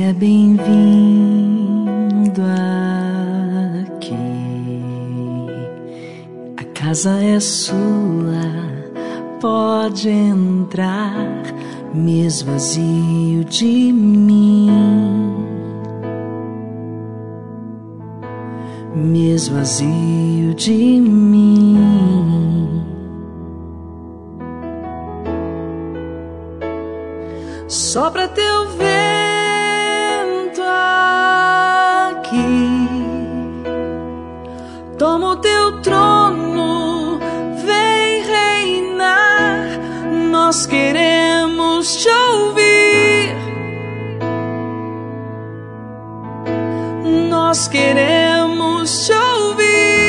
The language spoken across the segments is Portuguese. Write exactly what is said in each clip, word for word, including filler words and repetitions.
Seja bem-vindo aqui. A casa é sua, pode entrar, me esvazio de mim, me esvazio de mim. Sopra teu vento aqui, toma o teu trono, vem reinar. Nós queremos te ouvir, nós queremos te ouvir.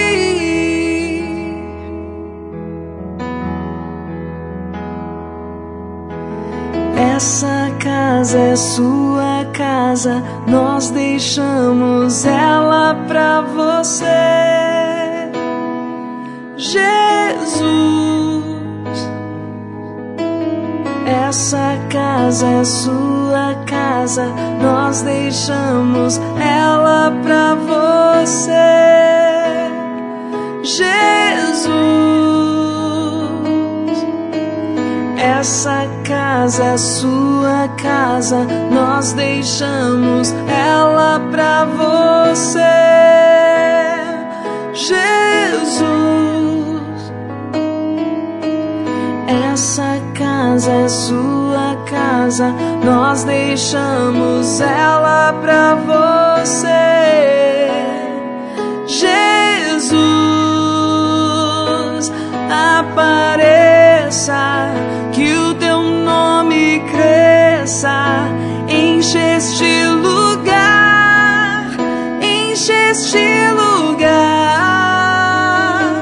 Essa casa é sua casa, nós deixamos ela pra você, Jesus. Essa casa é sua casa, nós deixamos ela pra você, Jesus. Essa casa é sua casa, nós deixamos ela pra você, Jesus. Essa casa é sua casa, nós deixamos ela pra você, Jesus. Apareça, que o teu nome cresça, enche este lugar, enche este lugar.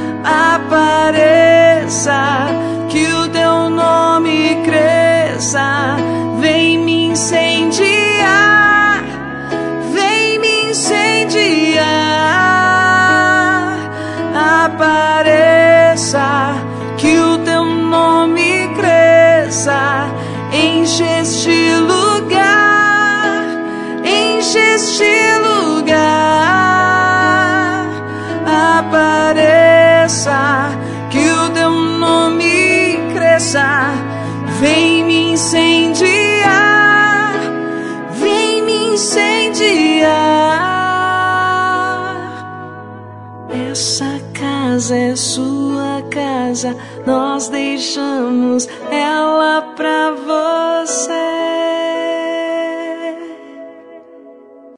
Apareça, que o teu nome cresça, vem me incendiar, vem me incendiar. Apareça, que o teu nome cresça, enche este lugar, enche este lugar. Apareça, que o teu nome cresça, vem me incendiar, vem me incendiar. Essa casa é sua casa, nós deixamos ela pra você.